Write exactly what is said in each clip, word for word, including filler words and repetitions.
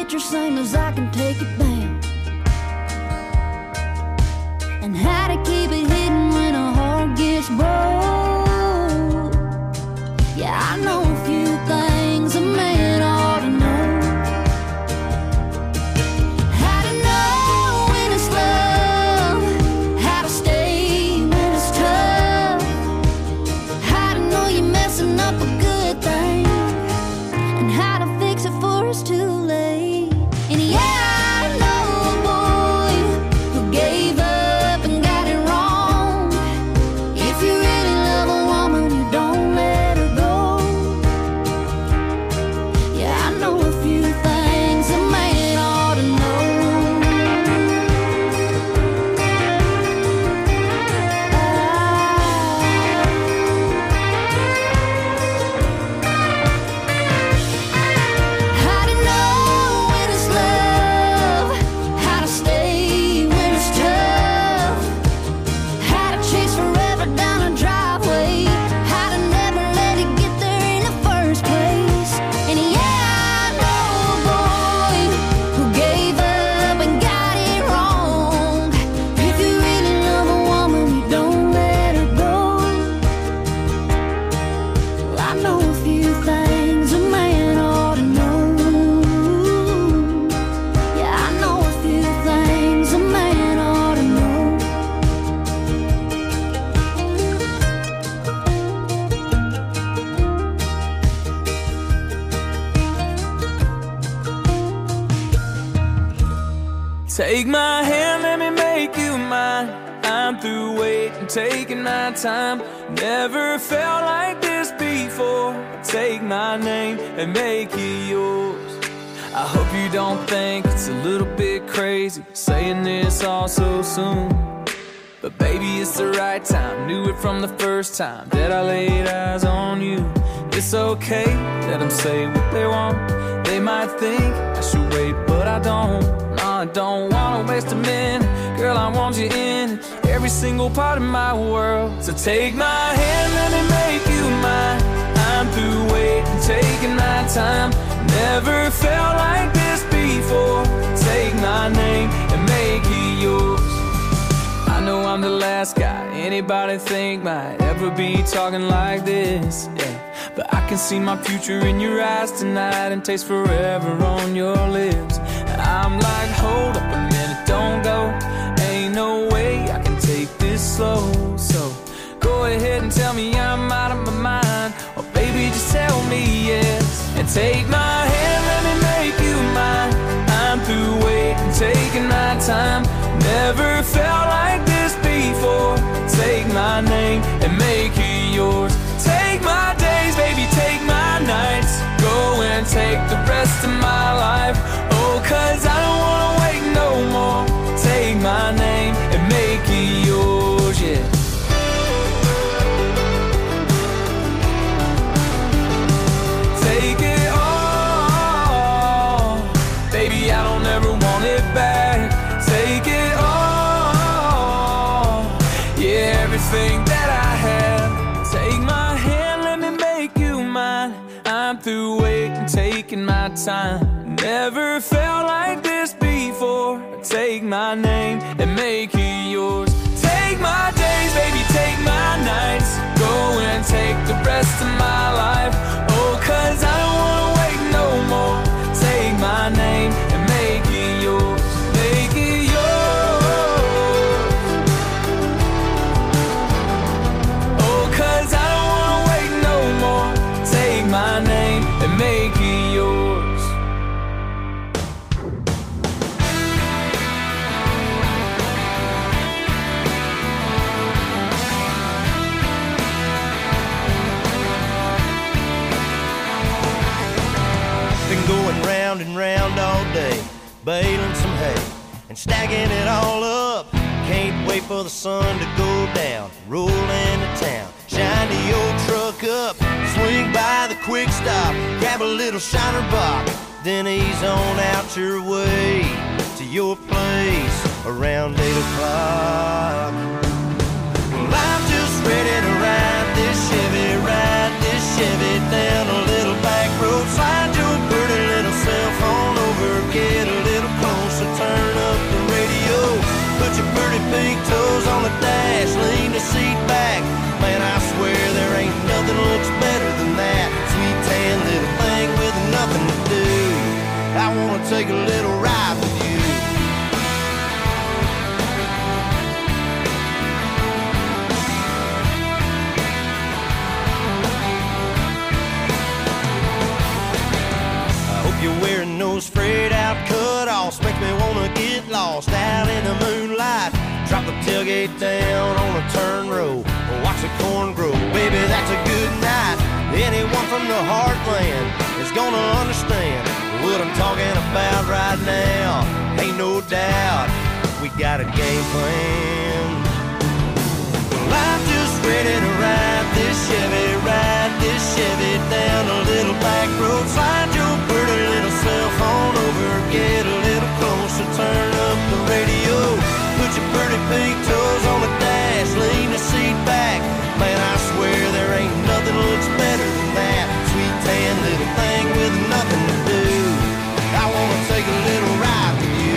picture same as I can take it down, and how to keep it hidden when a heart gets broke. Yeah, I know a few things a man ought to know. How to know when it's love, how to stay when it's tough, how to know you're messing up a good thing, and how to fix it before it's too late. And yeah, I know a boy who gave up and got it wrong. If you really love a woman, you don't let her go. Yeah, I know a few things a man ought to know. How to know when it's love, how to stay when it's tough, how to chase forever down a driveway, how to never let it get there in the first place. And yeah, I know a boy who gave up and got it wrong. If you really love a woman, you don't let her go. Well, I know a few things a man ought to know. Yeah, I know a few things a man ought to know. Take my hand, let me make you mine. I'm through waiting, taking my time. Never felt like this before. Take my name and make it yours. I hope you don't think it's a little bit crazy saying this all so soon, but baby, it's the right time. Knew it from the first time that I laid eyes on you. It's okay, let them say what they want. They might think I should wait, but I don't. No, I don't wanna waste a minute. Girl, I want you in every single part of my world. So take my hand, let me make you mine. I'm through waiting, taking my time. Never felt like this before. Take my name and make it yours. I know I'm the last guy anybody think might ever be talking like this, yeah. But I can see my future in your eyes tonight and taste forever on your lips. I'm like, hold up a minute, don't go. Ain't no way I can take this slow. So go ahead and tell me I'm out of my mind, or baby, just tell me yes. And take my hand, let me make you mine. I'm through waiting, taking my time. Never felt like this before. Take my name and make it yours. Take my days, baby, take my nights. Go and take the rest of my life. Oh, cause I don't wanna wait no more. Take my name and make it yours, yeah. Take it all, baby, I don't ever want it back. Take it all, yeah, everything that I have. Take my hand, let me make you mine. I'm through waiting, taking my time. Never felt like this before. Take my name and make it yours. Take my days, baby, take my nights. Go and take the rest of my life. Oh, cause I don't wanna wait no more. Take my name and make it yours. Make it yours. Oh, cause I don't wanna wait no more. Take my name and make it yours. Been going round and round all day, baling some hay and stacking it all up. Can't wait for the sun to go down, roll into town, shine the old truck up, swing by the quick stop, grab a little shiner box, then ease on out your way to your place around eight o'clock. Well, I'm just ready to ride this Chevy, ride this Chevy down a little back road, slide your pretty little self on over, get take a little ride with you. You're wearing those frayed out cut-offs, makes me wanna get lost out in the moonlight. Drop the tailgate down on a turn row, or watch the corn grow. Baby, that's a good night. Anyone from the heartland is gonna understand what I'm talking about right now. Ain't no doubt we got a game plan. Well, I'm just ready to ride this Chevy, ride this Chevy down a little back road. Slide your pretty little cell phone over, get a little closer, turn up the radio. Put your pretty pink toes on the dash, lean the seat back. Man, I swear there ain't nothing looks better than that sweet tan little thing with nothing to do. I wanna take a little ride with you.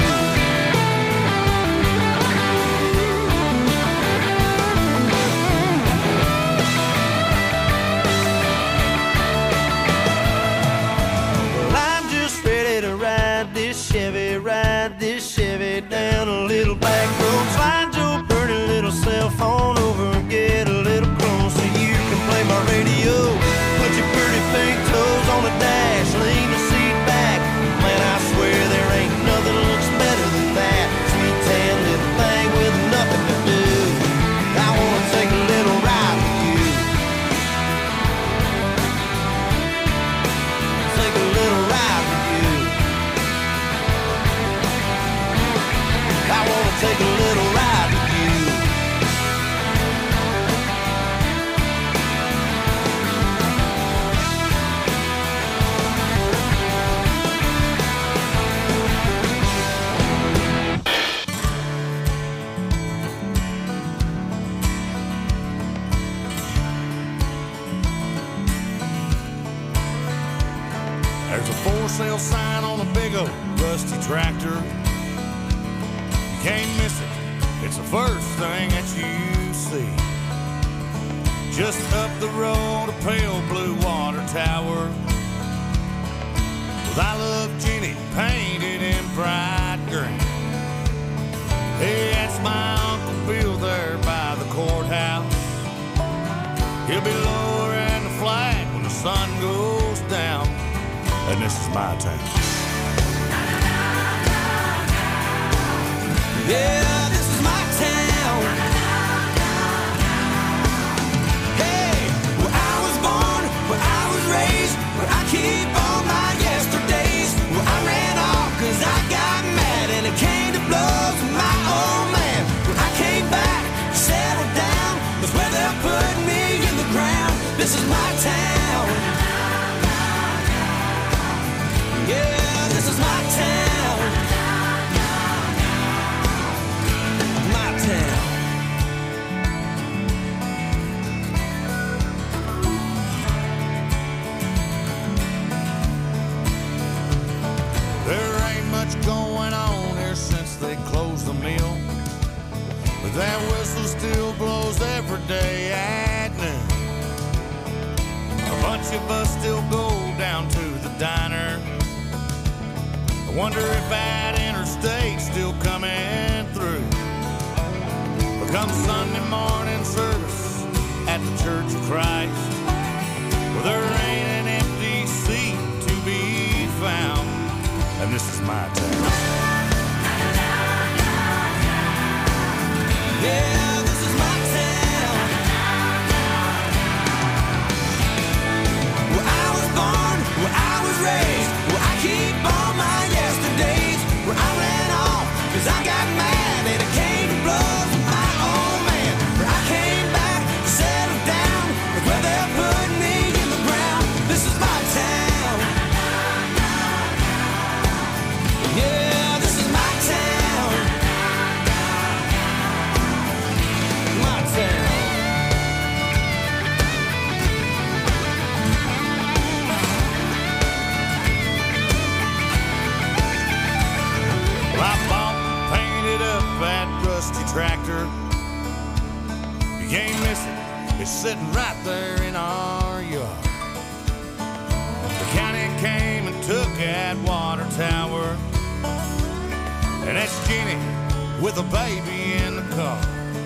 Chevy, ride this Chevy down a little back road. Slide your pretty little cell phone over and get a little closer. You can play my radio. Put your pretty pink toes on the dash, lean the seat back. Man, I swear there ain't nothing looks better than that sweet tan little thing with nothing to do. I wanna take a little ride with you. Take a little ride with you. I wanna take a little ride with you. There's a for sale sign on a big old rusty tractor. Can't miss it, it's the first thing that you see. Just up the road, a pale blue water tower with I Love Jenny painted in bright green. Hey, that's my Uncle Bill there by the courthouse. He'll be lowering the flag when the sun goes down. And this is my town. Yeah, this is my town. Hey, where I was born, where I was raised, where I keep all my yesterdays. Where I ran off cause I got mad and it came to blows with my old man. Where I came back, settled down, that's where they'll put me in the ground. This is my town. Yeah, this is my town. There ain't much going on here since they closed the mill, but that whistle still blows every day at noon. A bunch of us still go down to the diner. I wonder if that interstate's still coming through. Come Sunday morning service at the Church of Christ, well, there ain't an empty seat to be found, and this is my town. Yeah, this is my town. Where I was born, where I was raised, where I keep all my yesterdays. Where I ran off cause I got mad and it came to blows with my old man. Where I came back, settled down, where they'll put me in the ground. This is my town. Yeah, this is my town. My town. Well, I bought and painted up that rusty tractor. You can't miss it, it's sitting right there in our yard. The county came and took that water tower. that's Jenny with a baby in the car.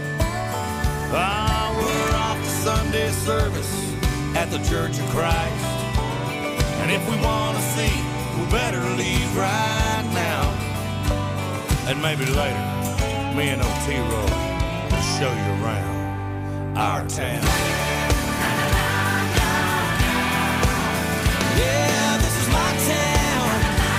Ah, we're off to Sunday service at the Church of Christ. And if we want to see, we better leave right now. And maybe later, me and Otero will show you around our town. Yeah, this is my town.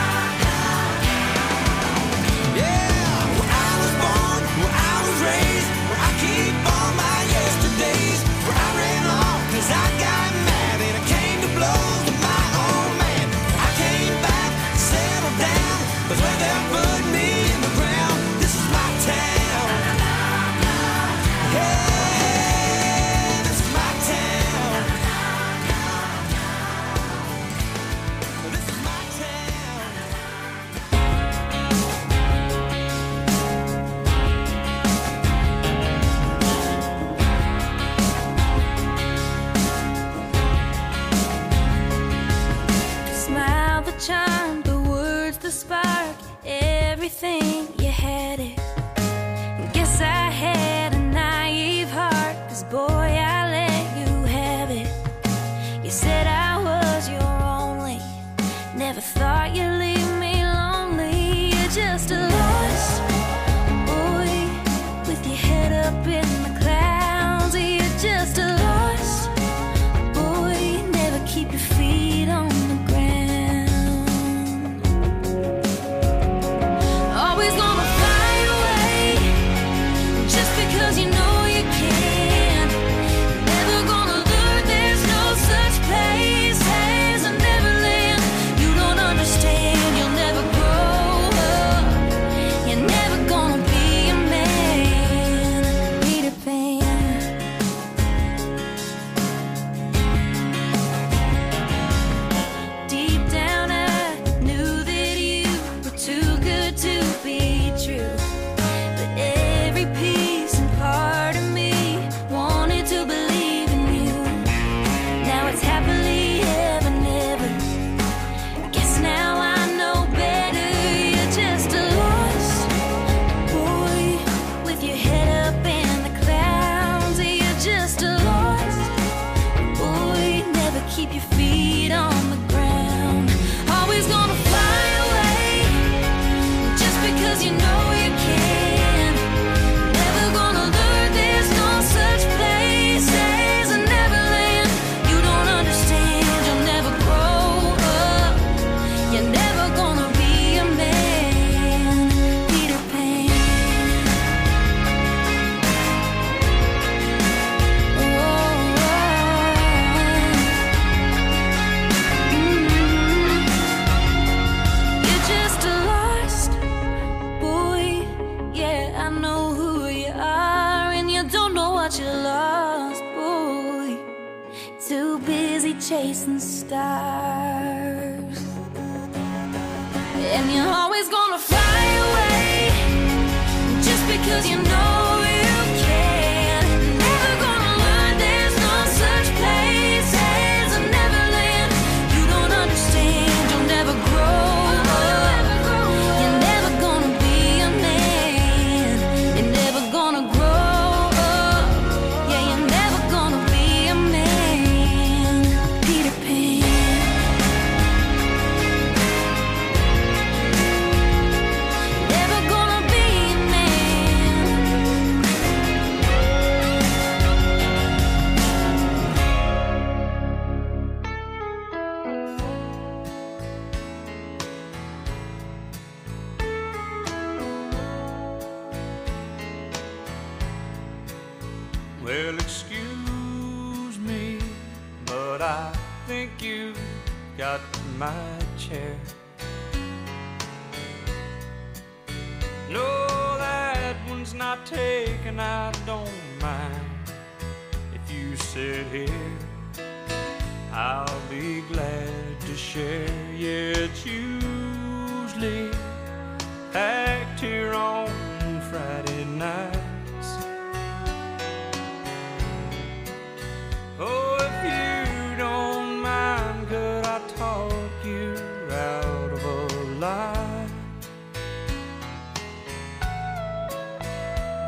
Yeah, where I was born, where I was raised, where I keep all my yesterdays, where I ran off cause I got mad and I came to blows with my old man. I came back, settled down, but where they put me in the ground. This is my town. Yeah, this is my town. This is my town. Smile, the charm, the words, the spark, everything, you had it. Guess I had a naive heart, 'cause boy, I let you have it. You said I was your only, never thought you'd leave me lonely. You're just a lost boy with your head up in the clouds. You're just a lost boy, never keep your feet on the ground. Always gonna fly away, just because you know you can. Never gonna learn there's no such place as a Neverland. You don't understand, you'll never grow up. You're never gonna be a man, Peter Pan. Deep down I knew that you were too good to be true. But every piece and part of me wanted to believe in you. Now it's happily ever, never. Guess now I know better. You're just a lost boy with your head up in the clouds. You're just a lost boy, never keep your feet on the ground. Always gonna fly away, just because you know you can. Never gonna learn there's no such place as a Neverland. You don't understand, you'll never grow up. You're never gonna be a man, Peter Pan. Oh, mm. You're just a lost boy. Yeah, I know who you are, and you don't know what you lost, boy. Too busy chasing stars, and you're always gonna fly away, just because you know you can. Never gonna learn there's no such place as a Neverland. You don't understand, you'll never grow up. You're never gonna be a man. You're never gonna grow up. Yeah, you're never gonna be a man, Peter Pan. Never gonna be a man. Well, excuse me, but I think you got my chair. No, that one's not taken, I don't mind. If you sit here, I'll be glad to share. Yeah, it's usually packed here on Friday nights. Oh, if you don't mind, could I talk you out of a lie?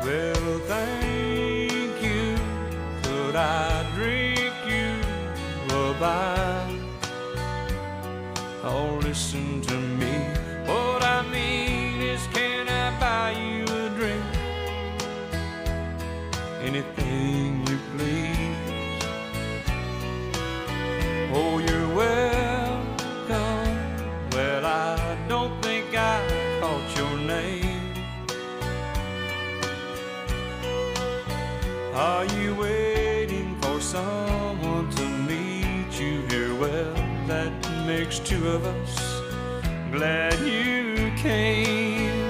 Well, thank you. Could I drink you a bite? Oh, listen to me. What I mean is, can I buy you a drink? Anything you please. Oh, you're welcome. Well, I don't think I caught your name. Are you waiting for someone to meet you here? Well, that makes two of us. Glad you came.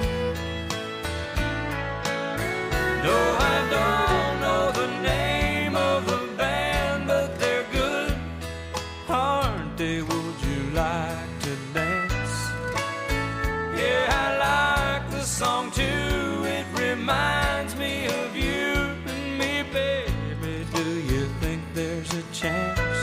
No, I don't know the name of the band, but they're good, aren't they? Would you like to dance? Yeah, I like the song too. It reminds me of you and me, baby. Do you think there's a chance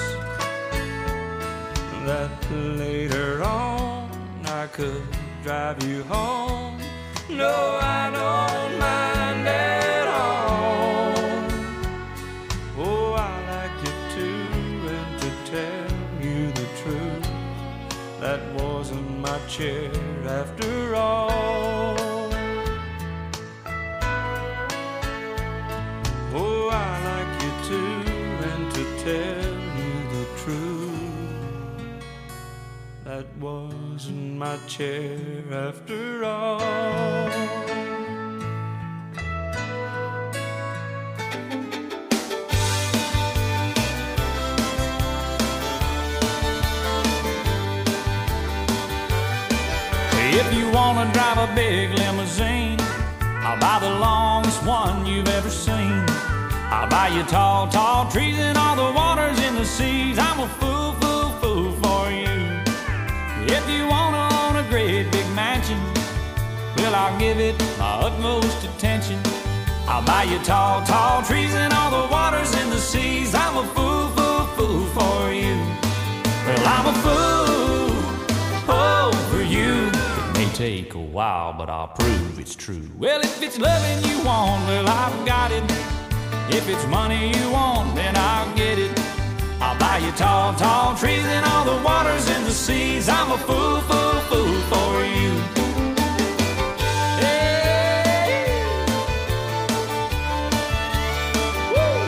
that later on I could drive you home? No, I don't mind at all. Oh, I like you too, and to tell you the truth, that wasn't my chair after all. Oh, I like you too, and to tell you the truth, that wasn't my chair after all. If you wanna drive a big limousine, I'll buy the longest one you've ever seen. I'll buy you tall, tall trees and all the waters in the seas. I'm a fool, fool, fool for you. If you wanna own a great big mansion, well, I'll give it my utmost attention. I'll buy you tall, tall trees and all the waters in the seas. I'm a fool, fool, fool for you. Well, I'm a fool, oh, for you. It may take a while, but I'll prove it's true. Well, if it's loving you want, well, I've got it. If it's money you want, then I'll get it. I'll buy you tall, tall trees and all the waters in the seas. I'm a fool, fool, fool for you. Hey. Woo.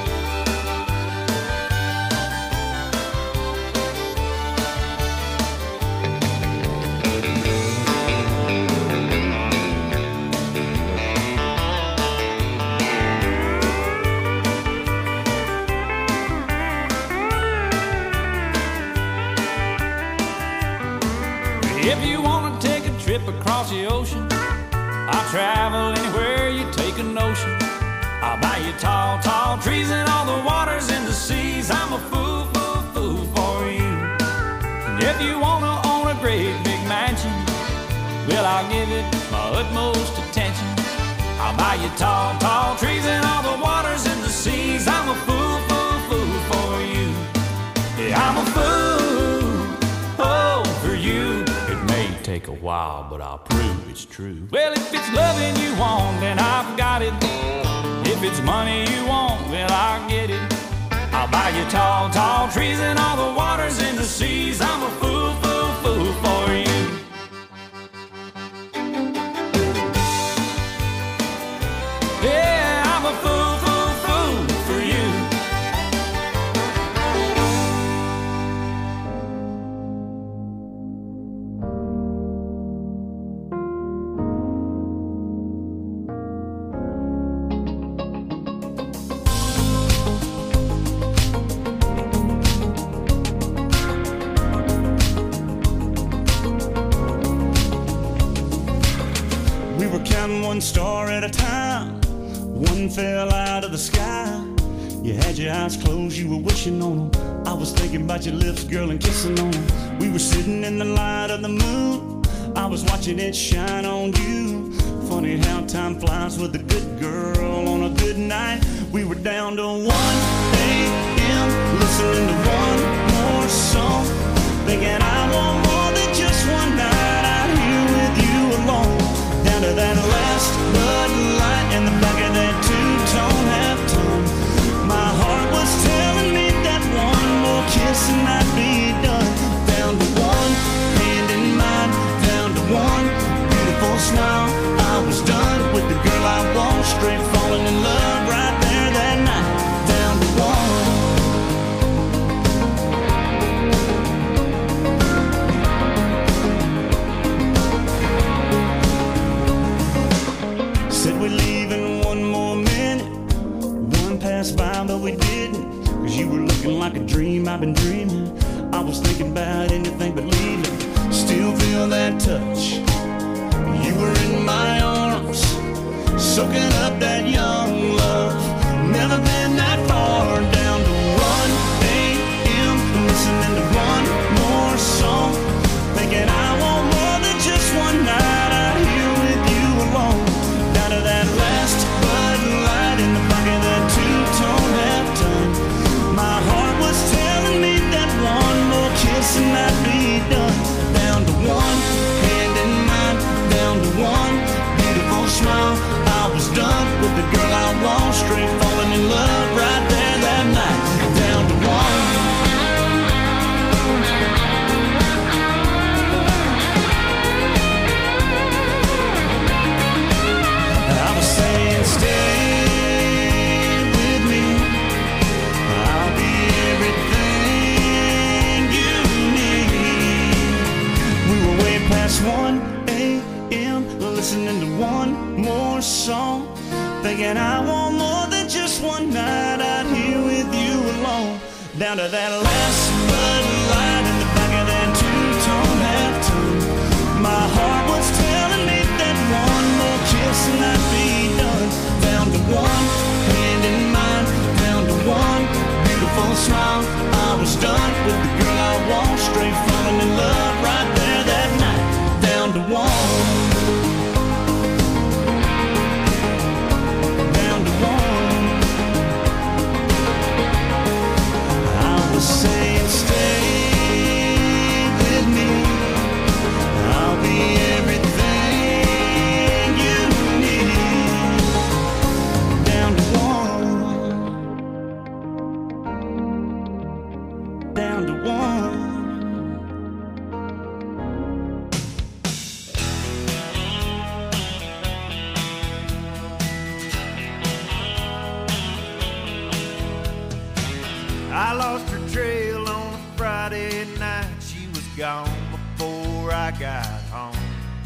If you want to take a trip across the ocean, I'll travel anywhere you take a notion. I'll buy you tall, tall trees and all the waters in the seas. I'm a fool, fool, fool for you. And if you want to own a great big mansion, well, I'll give it my utmost attention. I'll buy you tall, tall trees and all the waters in the seas. I'm a fool, fool, fool for you. Yeah, I'm a fool, oh, for you. Take a while, but I'll prove it's true. Well, if it's loving you want, then I've got it. If it's money you want, well, I'll get it. I'll buy you tall, tall trees and all the waters in the seas. I'm a fool, fool, fool for you. Yeah, I'm a fool, fool, fool for you. One star at a time, one fell out of the sky. You had your eyes closed, you were wishing on them. I was thinking about your lips, girl, and kissing on them. We were sitting in the light of the moon, I was watching it shine on you. Funny how time flies with a good girl on a good night. We were down to one a m, listening to one more song, thinking I want more than just one night out here with you alone. Down to that last Bud Light in the back one, hand in mine, down to one beautiful smile. I was done with the girl I want, straight falling in love right there that night. Down to one. I was saying stay with me, I'll be everything you need. We were way past one a.m. listening to one more song, thinking I want more than just one night out here with you alone. Down to that last Bud Light in the back of that two-tone half-tone. My heart was telling me that one more kiss and I'd be done. Down to one, hand in mine, down to one beautiful smile. I was done with the girl I want, straight falling in love right there that night. Down to one. Saying stay with me, I'll be everything you need. Down to one, down to one. I lost her trail on a Friday night. She was gone before I got home.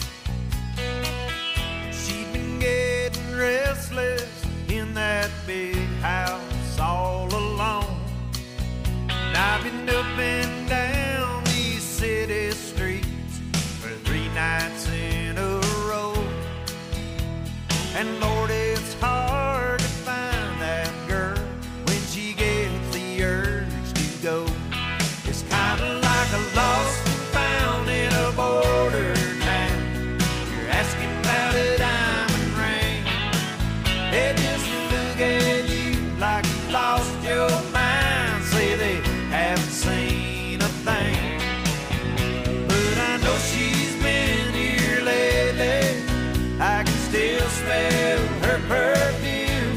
She'd been getting restless in that big house all alone. And I've been up and down these city streets for three nights in a row. And Lord, it's hard to find that girl when she gets the urge to go. It's kind of like a lost and found in a border town. You're asking about a diamond ring. They just look at you like you lost your mind. Say they haven't seen a thing. But I know she's been here lately. I can still smell her perfume.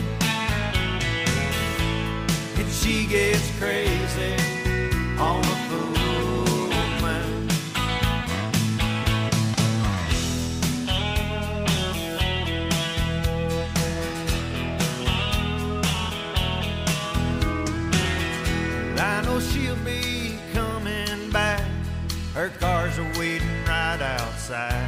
And she gets crazy on a full moon. I know she'll be coming back. Her cars are waiting right outside.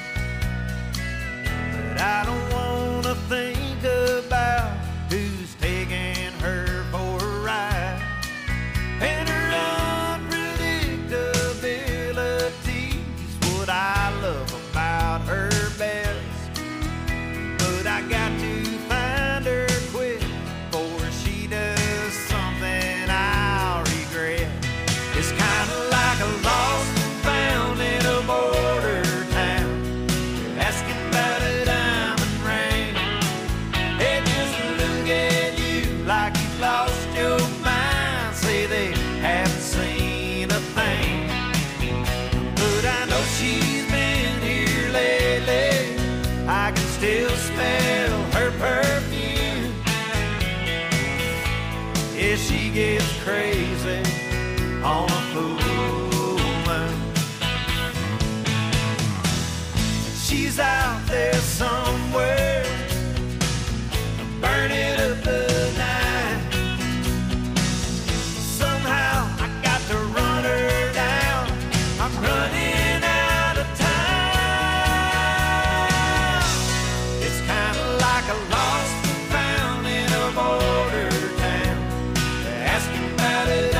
But I don't wanna think about who's taking her for a ride. And her unpredictability's what I love about her best. But I got to find her quick before she does something I'll regret. It's kinda like a lost and found in a border town. You're asking about a diamond ring. They just look at you like you've lost your mind. Say they haven't seen a thing. But I know she's been here lately. I can still smell her perfume. Yeah, she gets crazy on a full moon. She's out there somewhere, burning up the night. Somehow I got to run her down. I'm running out of time. It's kind of like a lost and found in a border town. They're asking about it.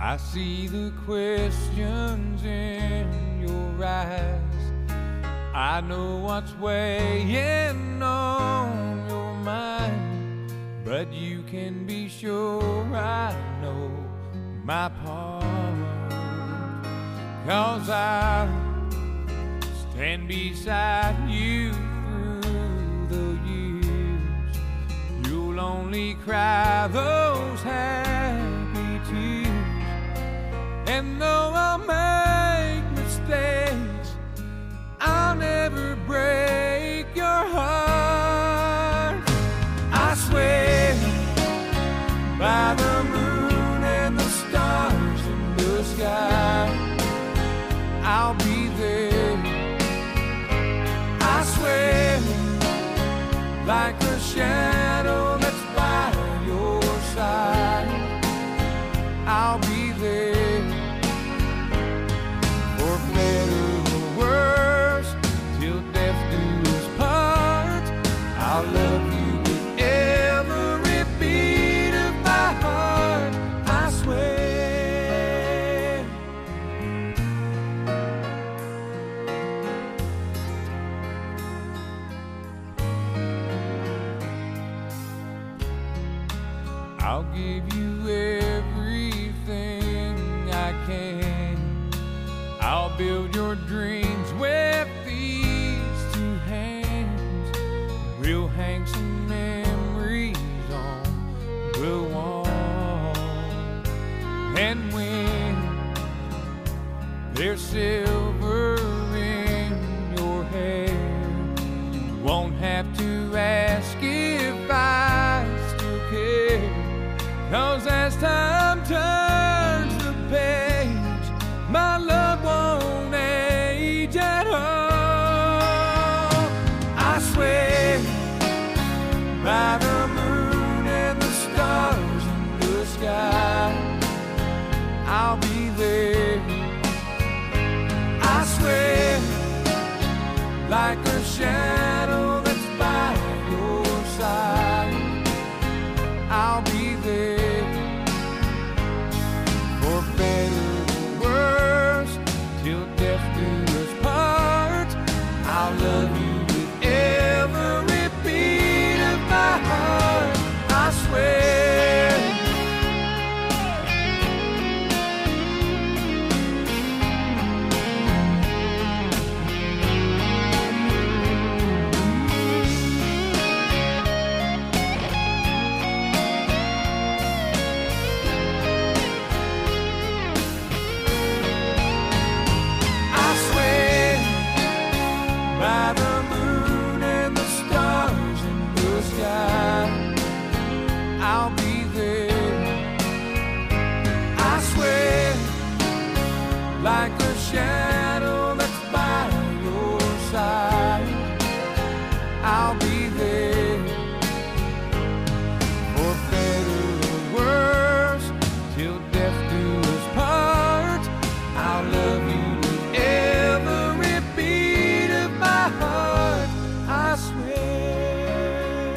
I see the questions in your eyes. I know what's weighing on your mind, but you can be sure I know my part. 'Cause I'll stand beside you through the years. You'll only cry those happy tears. And though I'll make mistakes, I'll never break your heart. I swear by the moon and the stars in the sky, I'll be there. I swear like a shadow that's by your side, I'll be there. For better or worse, till death do us part, I'll love you with every beat of my heart. I swear. I'll give you everything I can. I'll build your dreams with these two hands. We'll hang some memories on the wall. And when there's silver in your hair, you won't have to ask if I still care. 'Cause as time turns the page, my love won't age at all. I swear by the moon and the stars in the sky, I'll be there. I swear like a shadow that's by your side, I'll be there. For better or worse, till death do us part, I'll love you with every beat of my heart. I swear. By the moon and the stars in the sky, I'll be there. I swear like a shadow that's by your side, I'll be there. For better or worse, till death do us part, I'll love you with every beat of my heart. I swear,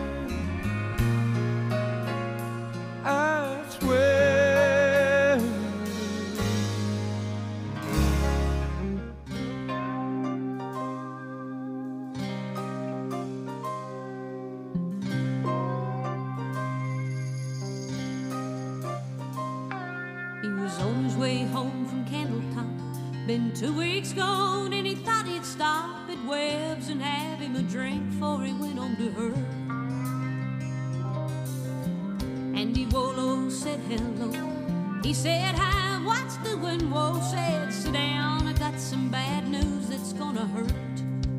I swear. He was on his way home from Candletop. Been two weeks gone and he thought he'd stop at Webb's and have him a drink before he went on to her. Andy Wolo said hello. He said hi, what's doing? Whoa, said sit down, I got some bad news that's gonna hurt.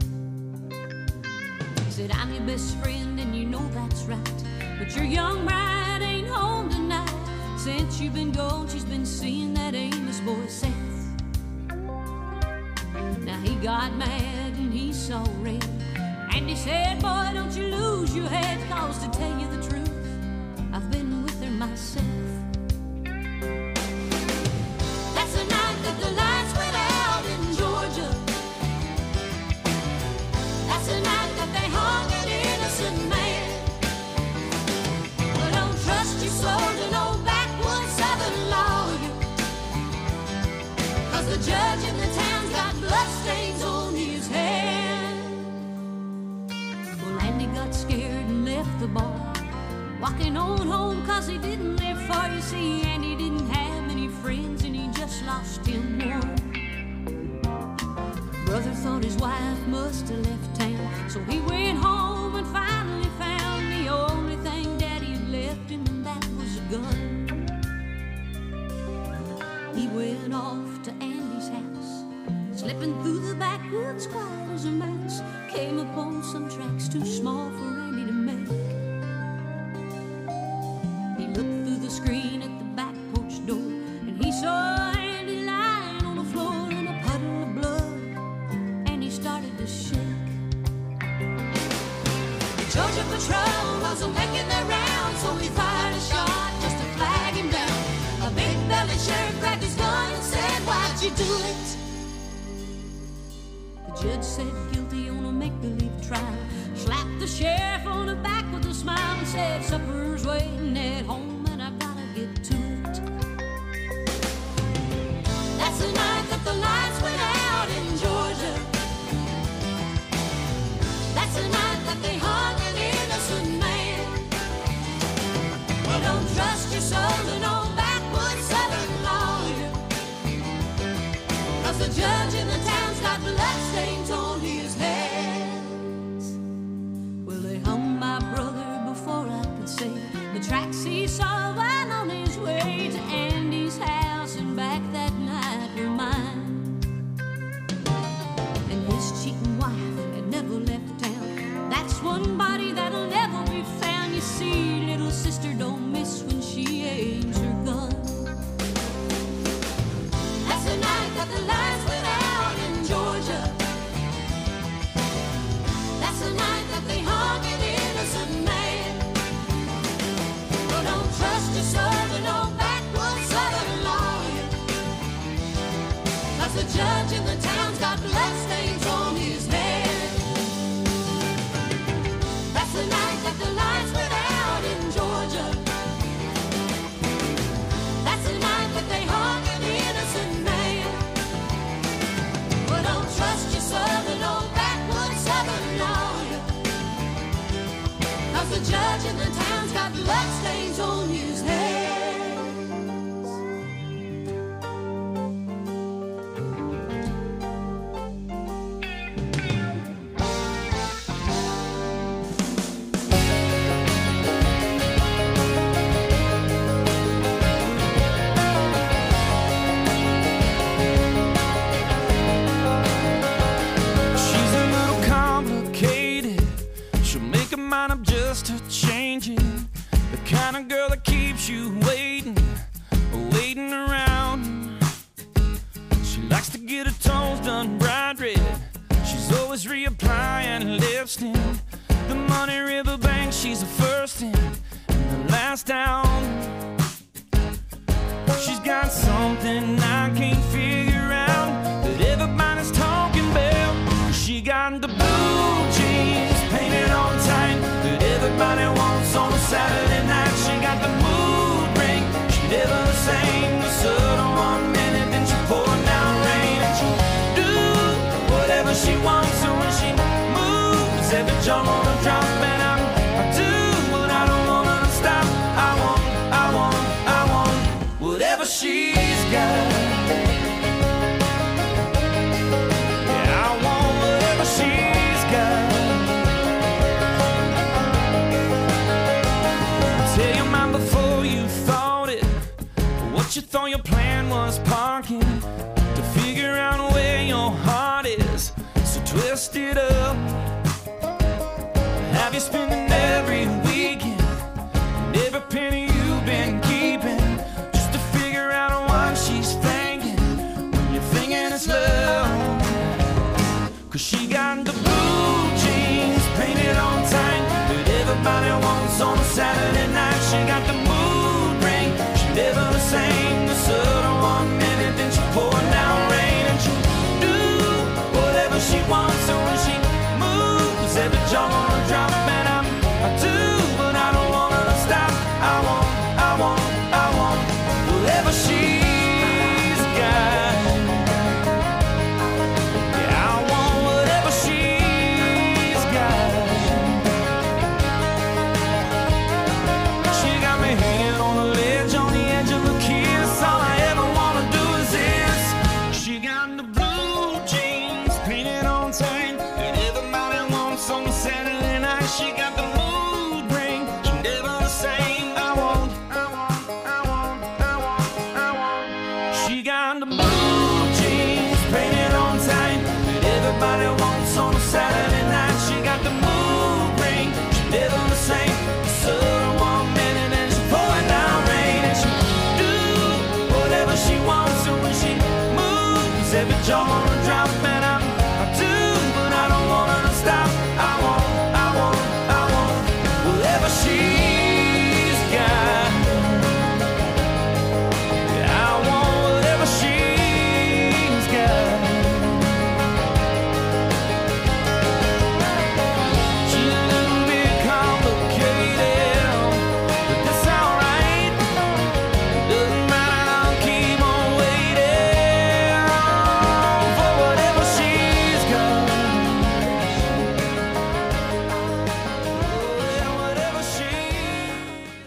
He said I'm your best friend and you know that's right, but your young bride ain't home tonight. Since you've been gone, she's been seeing that Amos boy Seth. Now he got mad and he saw red, and he said, boy, don't you lose your head, 'cause to tell you the truth, I've been with her myself. That's the night that the lights went out in Georgia. That's the night that they hung an innocent man. But don't trust your soul to no backwoods southern lawyer. brother thought his wife must have left town, so he went home and finally found the only thing Daddy had left him, and that was a gun. He went off to Andy's house, slipping through the backwoods quiet as a mouse, came upon some tracks too small for Andy to make. He looked through the screen at the back porch door, and he saw Andy lying on the floor in a puddle of blood, and he started to shake. The Georgia Patrol wasn't making their round, so he fired a shot just to flag him down. A big-bellied sheriff grabbed his gun and said, "Why'd you do it?" The judge said guilty on a make-believe trial, slapped the sheriff on the back with a smile and said, "Supper's waiting at home and I gotta get to it." That's the night that the lights went out in Georgia. That's the night that they hung an innocent man. Well, don't trust your soul to no backwoods southern lawyer, 'cause the judge in the town's got bloodstains on his hands. Well, they hung my brother before I could say the tracks he saw while on his way to Andy's house and back that night were mine. And his cheating wife had never left town. That's one body that'll never be found. You see, little sister don't miss when she aims her gun. That's the night that the lights went out in Georgia. That's the night that they hung an innocent man. Well, don't trust your soul to no backwoods southern lawyer, 'cause the judge in the town's got bloodstains on his hands. That's the night that the lights went out in Georgia. That's the night that they hung an innocent man. Well, don't trust your soul to no backwoods southern lawyer, 'cause the judge in the town's got bloodstains on his hands. She's a little complicated. She'll make a mind up just to change it. The kind of girl that keeps you waiting, waiting around. She likes to get her toes done bright red. She's always reapplying lipstick. The Money River Bank, she's the first in and the last down. She's got something I can't figure out that everybody's talking about. She got the blue jeans painted on tight that everybody wants on a Saturday night. She got the mood ring, she never the same. The sun on one minute, then she pouring down rain. And she do whatever she wants, so when she moves, every jaw on a drop. And I, I do what I don't want her to stop. I want, I want, I want whatever she's got. Yeah, I want whatever she's got. Tell your mind before you thought it, what you thought your plan was parking, to figure out where your heart is, so twist it up. Have you spending every weekend and every penny you've been keeping, just to figure out what she's thinking when you're thinking it's love? 'Cause she got the blue jeans painted on tight that everybody wants on a Saturday night. She got the mood ring, she never the same. The sun on one minute, then she pouring down rain. And she do whatever she wants, so when she moves, every jaw on a drop. And I'm, I do, but I don't want her to stop. I want, I want, I want whatever she's got. Yeah, I want whatever she's got. She got me hanging on the ledge, on the edge of a kiss. All I ever wanna do is this. She got the blue jeans painted everybody wants on a Saturday night. She got the mood ring, she never the same. Sun one minute and she's pouring down rain, and she do whatever she wants. And when she moves, every jaw on the drop, and I, I do, but I don't want her to stop. I want, I want, I want whatever she's got. I want whatever she's got. She's a little bit complicated, but that's alright. Doesn't matter, I'll keep on waiting for whatever she's got. Whatever she's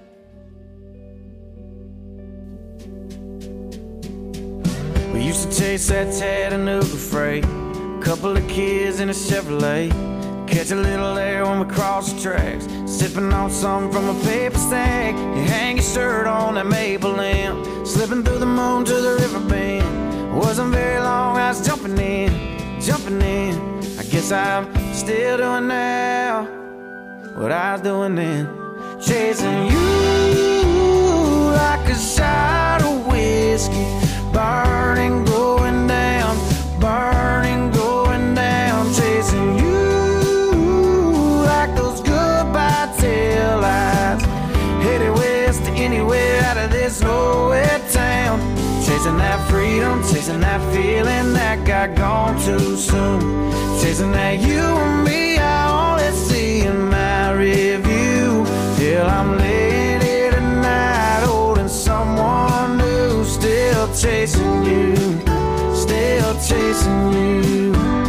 got. We used to chase that Chattanooga freight, couple of kids in a Chevrolet, catch a little air when we cross the tracks, sipping on something from a paper stack. You hang your shirt on that maple limb, slipping through the moon to the river bend. Wasn't very long, I was jumping in, jumping in. I guess I'm still doing now what I was doing then, chasing you like a shot of whiskey, burning, going down, burning, going down, chasing you like those goodbye tail lights, headed west to anywhere out of this nowhere town, chasing that freedom, chasing that feeling that got gone too soon, chasing that you and me I only see in my review, till I'm laying here tonight holding someone new, still chasing you, still chasing you.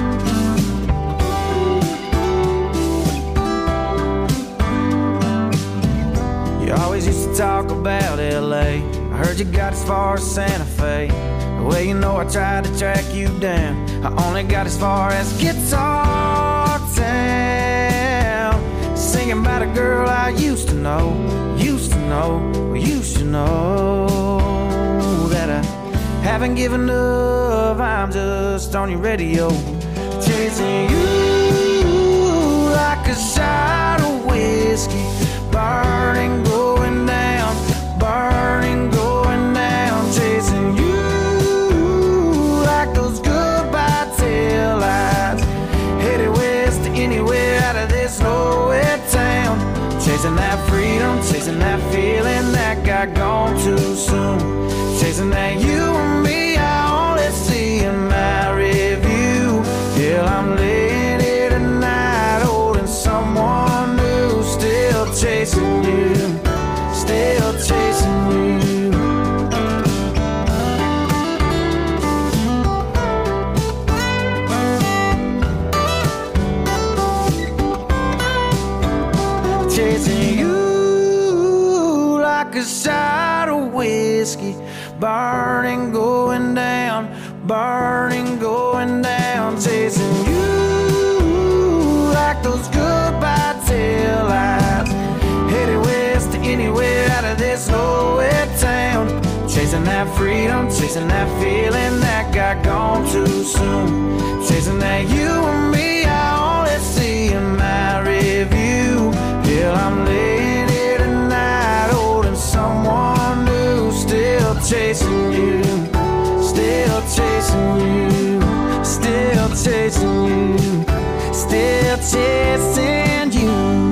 You always used to talk about L A, I heard you got as far as Santa Fe. Well, you know I tried to track you down, I only got as far as Guitar Town, singing about a girl I used to know, used to know, used to know, that I haven't given up, I'm just on your radio, chasing you like a shot of whiskey, burning, going down, burning, going down, chasing you like those goodbye tail lights, headed west to anywhere out of this nowhere town, chasing that freedom, chasing that feeling that got gone too soon, chasing that you and me I only see in my review, till I'm laying here tonight holding someone new, still chasing you, still chasing you. Chasing you like a shot of whiskey, burning, going down, burning, going down, chasing you like those goodbye tail lights, headed west to anywhere out of this nowhere town, chasing that freedom, chasing that feeling that got gone too soon, chasing that you and me I only see in my review, till I'm laying here tonight holding someone new, still chasing you, still chasing you, still chasing you, still chasing you.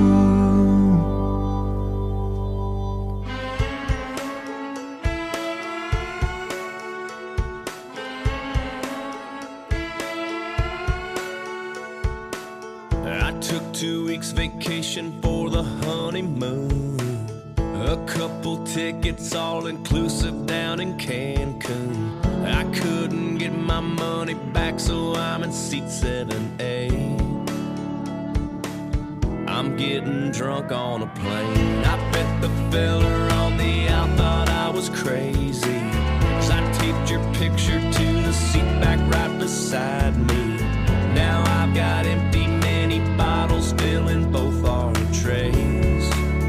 I took two weeks vacation for the honeymoon, a couple tickets all inclusive down in Cancun. I couldn't get my money back, so I'm in seat seven A. I'm getting drunk on a plane. I bet the fella on the out thought I was crazy, 'cause I taped your picture to the seat back right beside me. Now I've got empty mini bottles filling both our trays.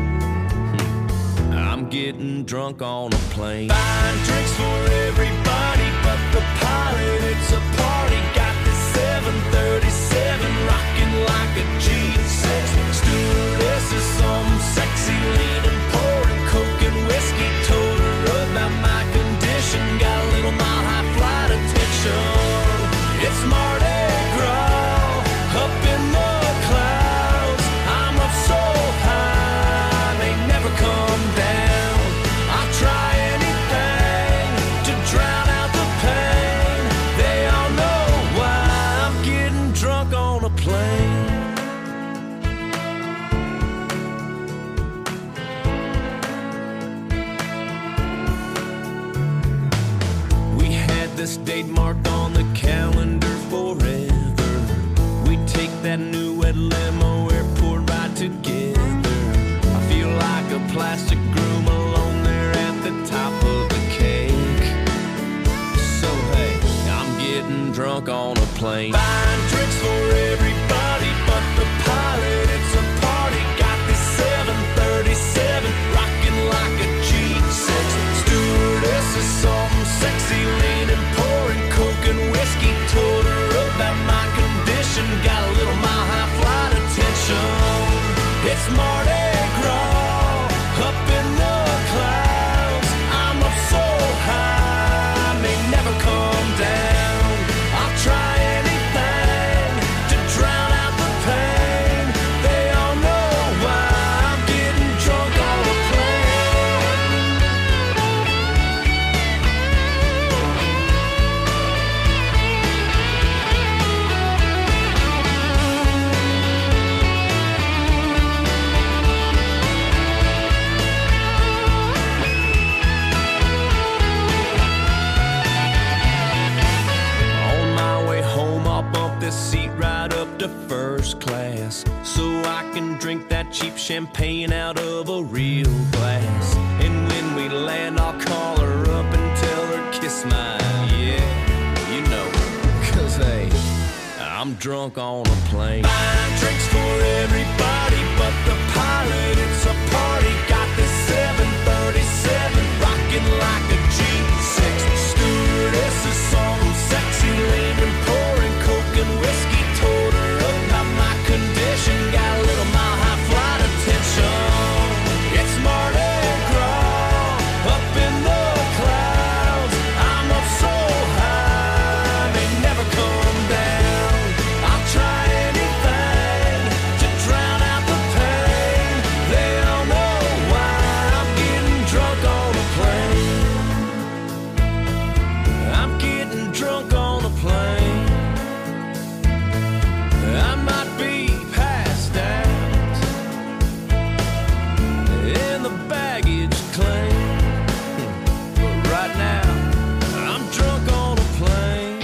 I'm getting drunk on a plane. Buying drinks for everybody but the pilot. It's a party, got this seven thirty right up to first class, so I can drink that cheap champagne out of a real glass. And when we land, I'll call her up and tell her kiss mine. Yeah, you know, cause hey, I'm drunk on a plane. Buying drinks for everybody but the pilot. It's a party. Got this seven thirty-seven rocking like a G six. Stewardess is some sexy lady pouring coke and whiskey. Told her about my condition. Got a little mile high flight attention. It's Mardi Gras up in the clouds. I'm up so high, they never come down. I'll try anything to drown out the pain. They don't know why I'm getting drunk on a plane. I'm getting drunk on a plane. I might be passed out in the baggage claim, but right now I'm drunk on a plane.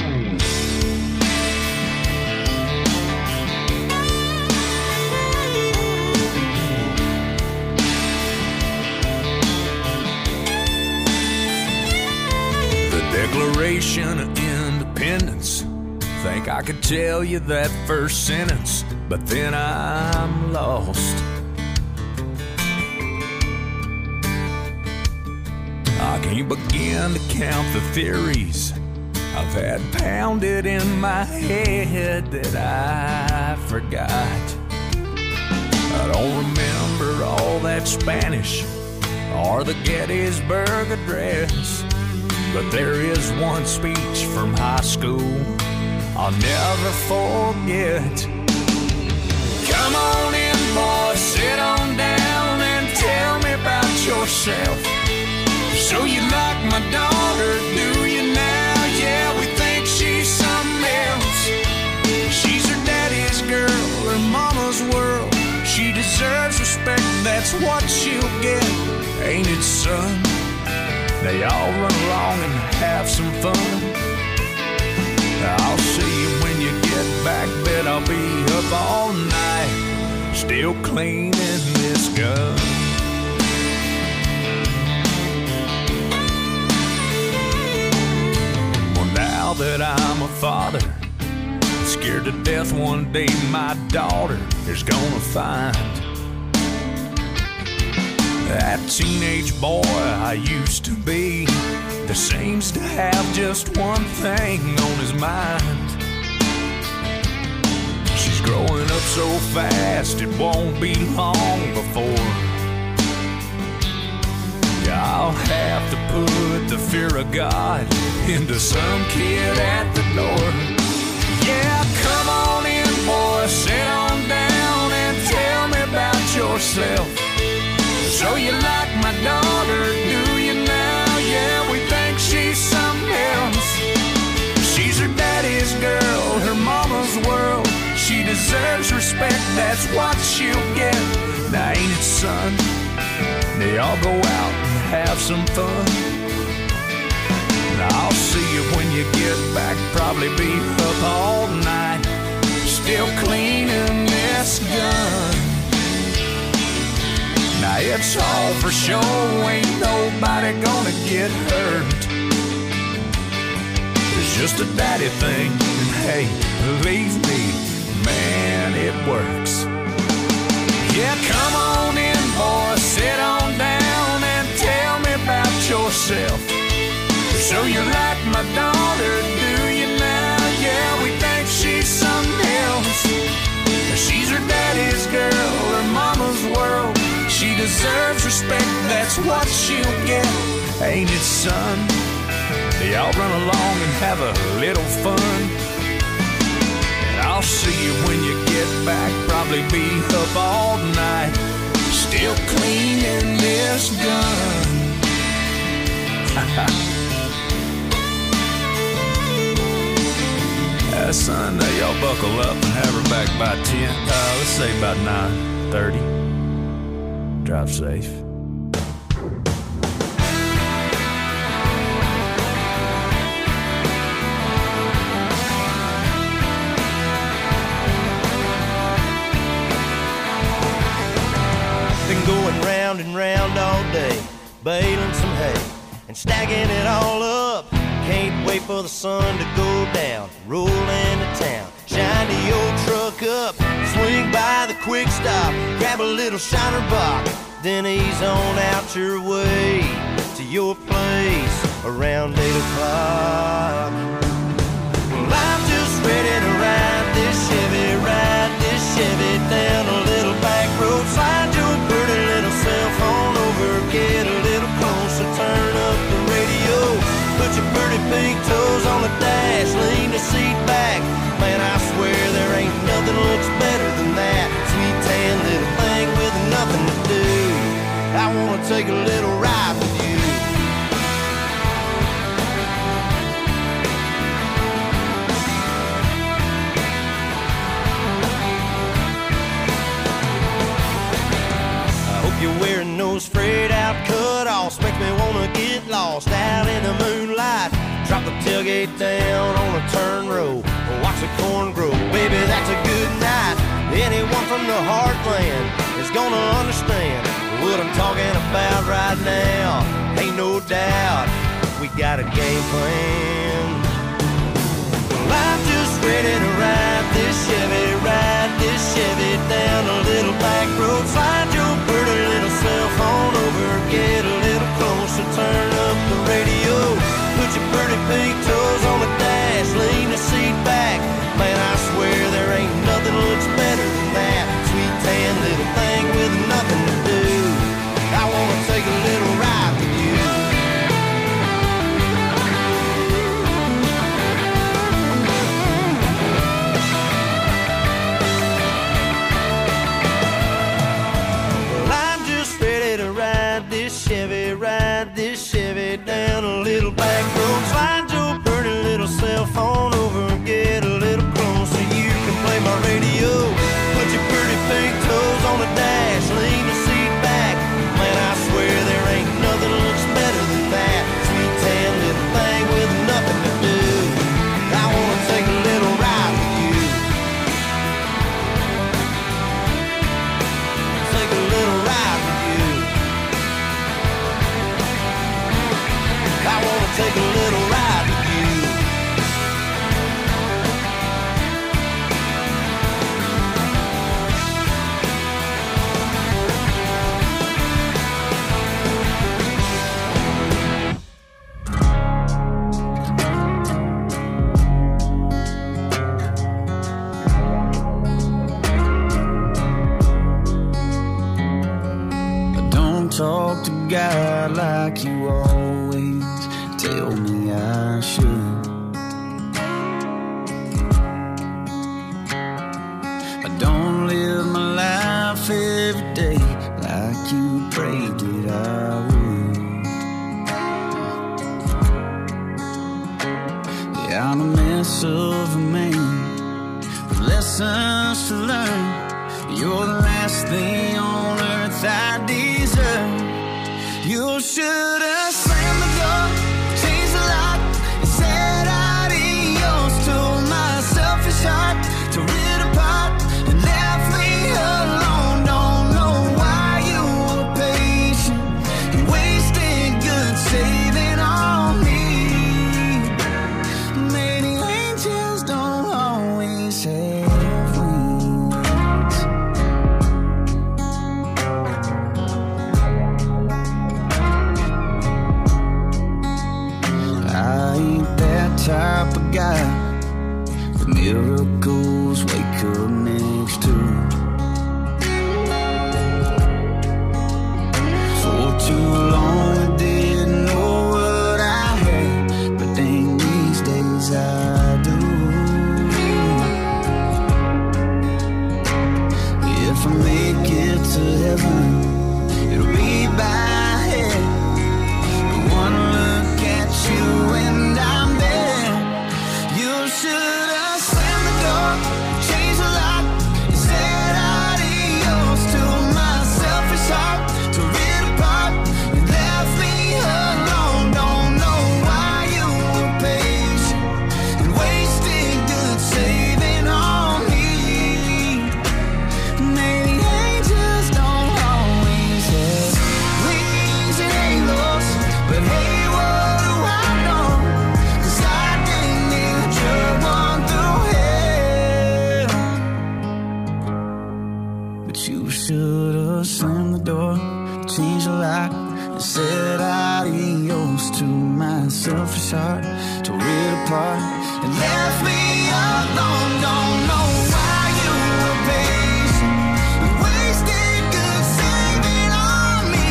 The Declaration of Independence. Think I could tell you that first sentence, but then I'm lost. I can't begin to count the theories I've had pounded in my head that I forgot. I don't remember all that Spanish or the Gettysburg Address, but there is one speech from high school I'll never forget. Come on in, boy, sit on down and tell me about yourself. So you like my daughter, do you now? Yeah, we think she's something else. She's her daddy's girl, her mama's world. She deserves respect, that's what she'll get. Ain't it, son? They all run along and have some fun. I'll see you when you get back, bet I'll be up all night, still cleaning this gun. Well, now that I'm a father, I'm scared to death one day my daughter is gonna find that teenage boy I used to be that seems to have just one thing on his mind. She's growing up so fast it won't be long before yeah, I'll have to put the fear of God into some kid at the door. Yeah, come on in, boy, sit on down and tell me about yourself. So you like my daughter, do you now? Yeah, we think she's something else. She's her daddy's girl, her mama's world. She deserves respect, that's what she'll get. Now ain't it, son? They all go out and have some fun. Now I'll see you when you get back, probably be up all night, still cleaning this gun. Now it's all for show, ain't nobody gonna get hurt. It's just a daddy thing, and hey, believe me, man, it works. Yeah, come on in, boy, sit on down and tell me about yourself. So you like my daughter, do you now? Yeah, we think she's something else. She's her daddy's girl, her mama's world. She deserves respect, that's what she'll get. Ain't it, son? They all run along and have a little fun. And I'll see you when you get back, probably be up all night, still cleaning this gun. uh, son, now y'all buckle up and have her back by ten. Uh, let's say about nine thirty. Drive safe. round and round all day, baling some hay and stacking it all up. Can't wait for the sun to go down, roll into town, shine the old truck up, swing by the quick stop, grab a little shiner box, then ease on out your way to your place around eight o'clock. Well, I'm just ready to ride this Chevy, ride this Chevy down a little back road, slide your pretty little cell phone over, get a little closer, turn up the radio, put your pretty pink toes on the dash, lean the seat back. Man, I swear there ain't nothing looks better than that sweet tan little thing with nothing to do. I wanna take a little ride with you. I hope you're wearing those frayed out cutoffs, makes me wanna get lost out in the moonlight. Drop the tailgate down on a turn row, or watch the corn grow. Baby, that's a good night. Anyone from the heartland is gonna understand what I'm talking about right now. Ain't no doubt we got a game plan. Well, I'm just ready to ride this Chevy, ride this Chevy down a little back road, slide your pretty little cell phone over, get a little closer, turn up the radio, put your pretty pink toes on the dash, lean the seat back. Man, I swear there ain't nothing looks better than that sweet tan little thing with nothing to do. I wanna take a little ride with you. Well, I'm just ready to ride this Chevy, ride this Chevy down a little back road, slide your pretty little cell phone over and get a little closer. You can play my radio, put your pretty pink toes on the dash, lean the seat back. Man, I swear there ain't nothing looks better than that sweet tan little thing with nothing to do. I wanna take a little ride with you. Take a little ride with you. I wanna take a little ride with you. Don't talk to God like you always tell me I should. I don't live my life every day like you prayed that I would. Yeah, I'm a mess of a man with lessons to learn. You're the last thing on earth I deserve. You should have slammed the door, changed the lock, and said adios to my selfish heart, tore it apart and left me alone. Don't know why you were patient and wasted good saving on me. Maybe angels don't always have wings. should've slammed the door, changed the lock, and said adios to my selfish heart. Tore it apart and left me alone. Don't know why you were patient and wasted good saving on me.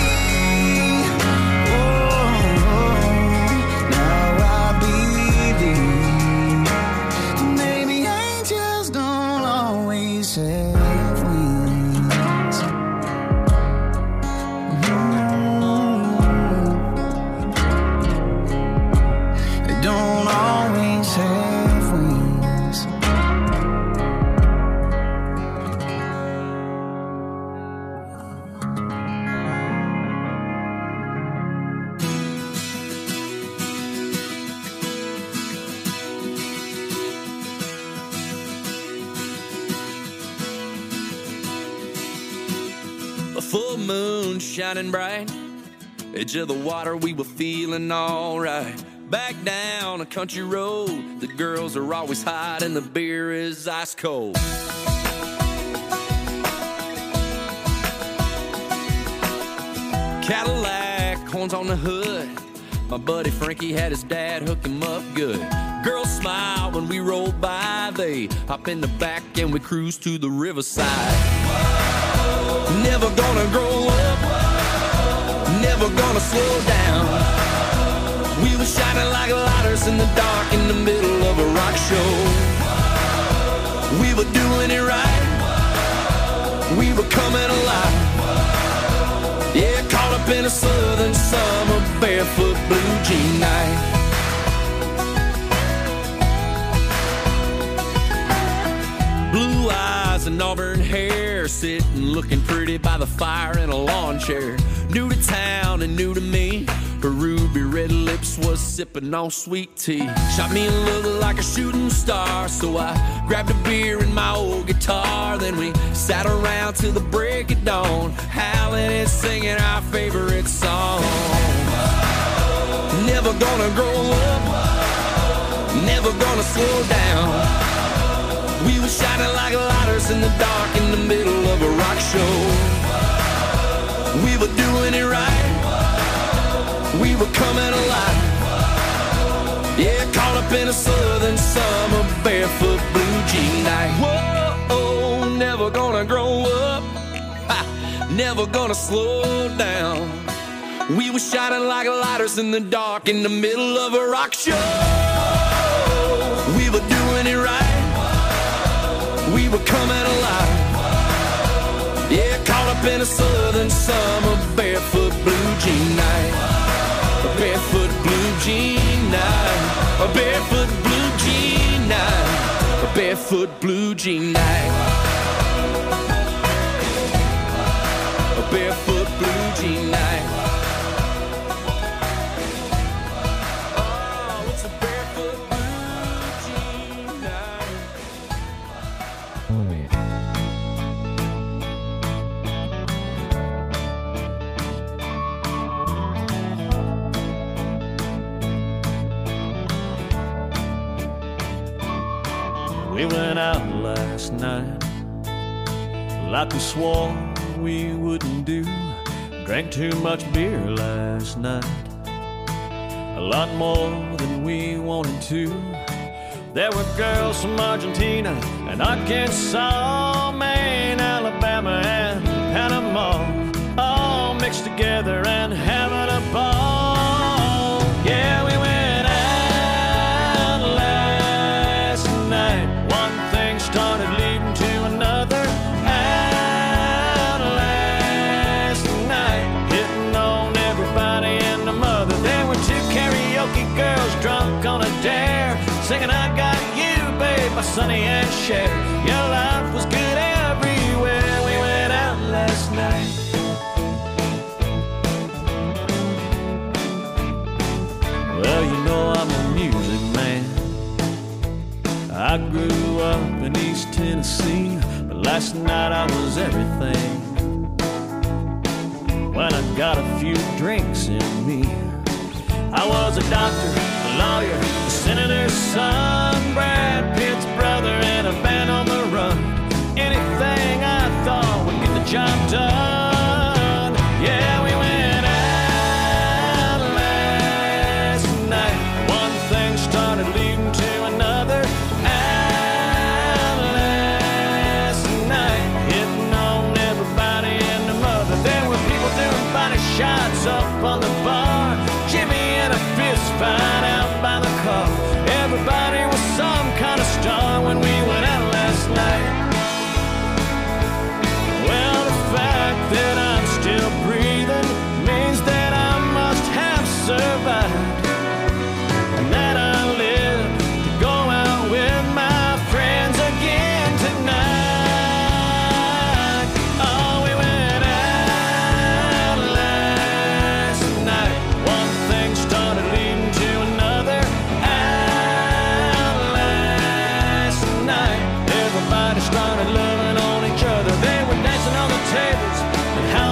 Oh, now I believe maybe angels don't always have wings. They don't always have wings. A full moon shining bright, edge of the water, we were feeling alright. Back down a country road, the girls are always hot and the beer is ice cold. Cadillac, horns on the hood, my buddy Frankie had his dad hook him up good. Girls smile when we roll by, they hop in the back and we cruise to the riverside. Never gonna grow up, never gonna slow down. We were shining like lighters in the dark in the middle of a rock show. We were doing it right, we were coming alive. Yeah, caught up in a southern summer barefoot blue jean night. Blue eyes and auburn hair, sitting looking pretty by the fire in a lawn chair. New to town and new to me, her ruby red lips was sipping on sweet tea. Shot me a look like a shooting star, so I grabbed a beer and my old guitar. Then we sat around till the break of dawn, howling and singing our favorite song. Never gonna grow up, never gonna slow down. We were shining like lighters in the dark in the middle of a rock show. We were doing it right, we were coming alive. Yeah, caught up in a southern summer barefoot blue jean night. Whoa, never gonna grow up, ha, never gonna slow down. We were shining like lighters in the dark in the middle of a rock show. We were doing it right, we were coming alive. Yeah, caught up in a southern summer barefoot blue jean night. A barefoot blue jean night. A barefoot blue jean night. A barefoot blue jean night. A barefoot blue jean night. Oh, it's a barefoot blue jean night. We went out last night like we swore we wouldn't do. Drank too much beer last night, a lot more than we wanted to. There were girls from Argentina and Arkansas, Maine, Alabama, and Panama, all mixed together and having a ball. Yeah, we went out last night. One thing started leading to another. Out last night, hitting on everybody and the mother. There were two karaoke girls drunk on a dare, singing I Got You, Babe, by Sonny and Cher. Your life was good everywhere. We went out last night. Well, you know I'm a music man. I grew up in East Tennessee, but last night I was everything. When I got a few drinks in me, I was a doctor, a lawyer, a senator's son, Brad Pitt's brother, and a band on the run. Anything I thought would get the chopped up.